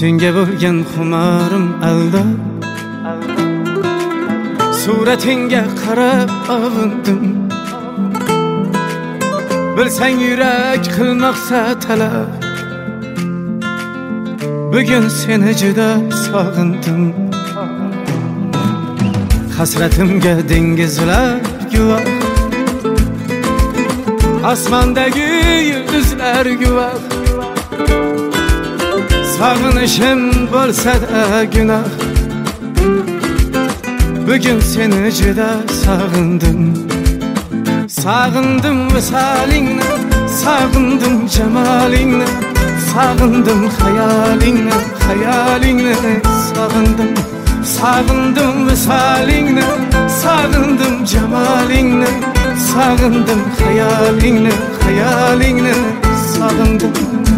senga bo'lgan xumorim aldab, suratingga qarab avundim. Bilsang yurak qilmoqsa talab, bugun seni juda sog'indim. Hasratimga dengizlar guvoh, osmondagi yulduzlar guvoh. Sog'inishim bo'lsa-da gunoh, bugun seni juda sog'indim. Sog'indim visolingni, sog'indim jamolingni, sog'indim xayolingni, xayolingni sog'indim. Sog'indim visolingni, sog'indim jamolingni, sog'indim xayolingni, xayolingni sog'indim.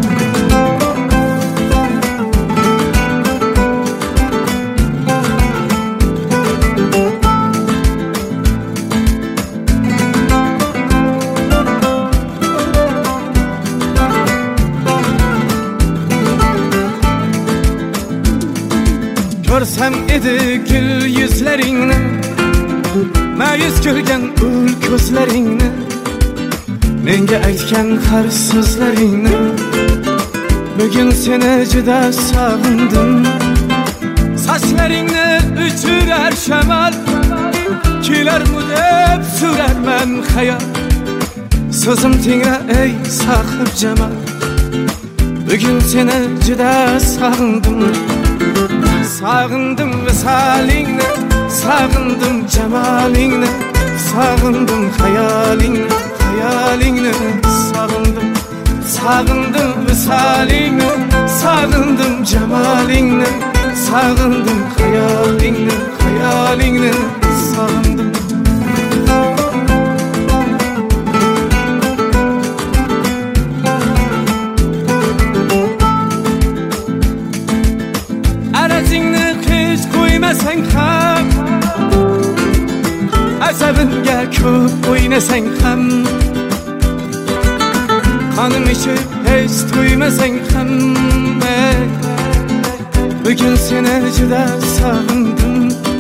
Ko'rsam edi gul yuzlaringni, ma'yus ko'rgan ul ko'zlaringni, menga aytgan har so'zlaringni, bugun seni juda sog'indim. Sochlaringni uchurar shamol, kelarmu deb surarman xayol. So'zim tingra ey sohib jamol, bugun seni juda sog'indim. Sog'indim visolingni, sog'indim jamolingni, sog'indim xayolingni, xayolingni sog'indim. Sog'indim visolingni, sog'indim jamolingni, sog'indim xayolingni, xayolingni sog'indim. Arazingni hech qo'ymasang ham, asabimga ko'p o'ynasang ham, qonim ichib hech to'ymasang ham, bugun seni juda sog'indim.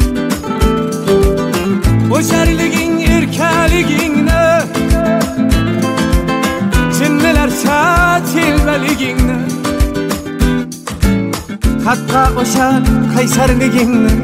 O'sharliging, erkaligingni, jinnilarcha telbaligingni, hatto o'sha qaysarligingni,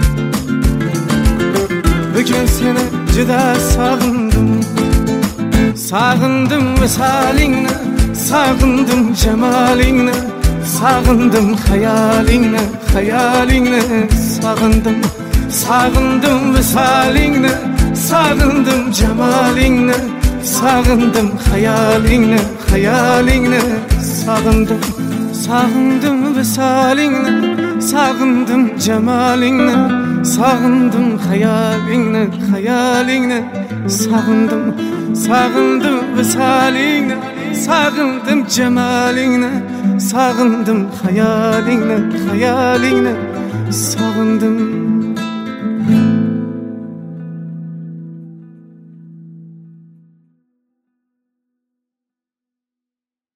bugun seni juda sog'indim. Sog'indim visolingni, sog'indim jamolingni, sog'indim xayolingni, xayolingni sog'indim. Sog'indim visolingni, sog'indim jamolingni, sog'indim xayolingni, xayolingni sog'indim. Sog'indim visolingni, sog'indim jamolingni, sog'indim xayolingni, xayolingni sog'indim. Sog'indim visolingni, sog'indim jamolingni, sog'indim xayolingni, xayolingni sog'indim.